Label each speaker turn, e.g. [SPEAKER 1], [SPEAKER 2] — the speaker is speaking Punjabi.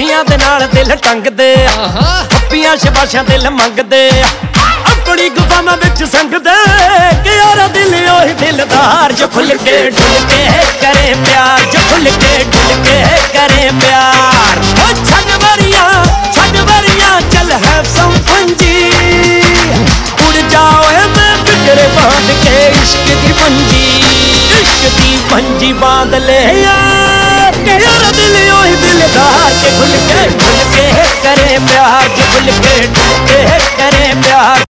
[SPEAKER 1] ਸਾਥੀਆਂ ਦੇ ਨਾਲ ਦਿਲ ਟੰਗਦੇ ਥੱਪੀਆਂ ਸ਼ਬਾਸ਼ਾਂ ਦਿਲ ਮੰਗਦੇ ਆਪਣੀ ਗੁਫਾਵਾਂ ਵਿੱਚ ਸੰਗਦੇ ਕਿ ਯਾਰਾ ਦਿਲ ਉਹੀ ਦਿਲਦਾਰ ਜੋ ਖੁੱਲ ਕੇ ਡੁੱਲ ਕੇ ਕਰੇ ਪਿਆਰ ਜੋ ਖੁੱਲ ਕੇ ਡੁੱਲ ਕੇ ਕਰੇ ਪਿਆਰ ਓ ਛੱਡ ਵਰੀਆਂ ਚੱਲ ਹੈ ਸਮ ਫੰਜੀ ਉੜ ਜਾਓ ਮੈਂ ਫਿਕਰੇ ਬਾਂਧ ਕੇ ਇਸ਼ਕ ਦੀ ਪੰਜੀ ਬਾਂਧ ਲੈ ਯਾਰ ਕਿ ਯਾਰਾ ਦਿਲ ਉਹੀ ਦਿਲਦਾਰ ਜੋ ਖੁੱਲ ਕੇ ਕਰੇ ਪਿਆਰ ਜੋ ਖੁੱਲ ਕੇ ਕਰੇ ਪਿਆਰ